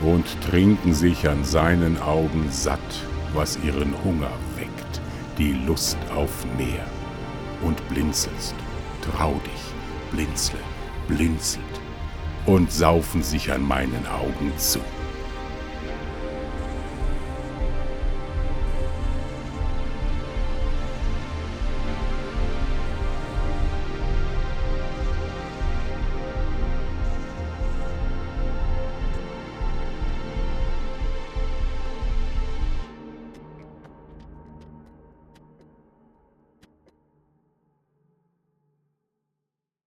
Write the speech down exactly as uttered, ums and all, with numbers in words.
und trinken sich an seinen Augen satt, was ihren Hunger weckt, die Lust auf mehr. Und blinzelst, trau dich, blinzle, blinzelt, und saufen sich an meinen Augen zu.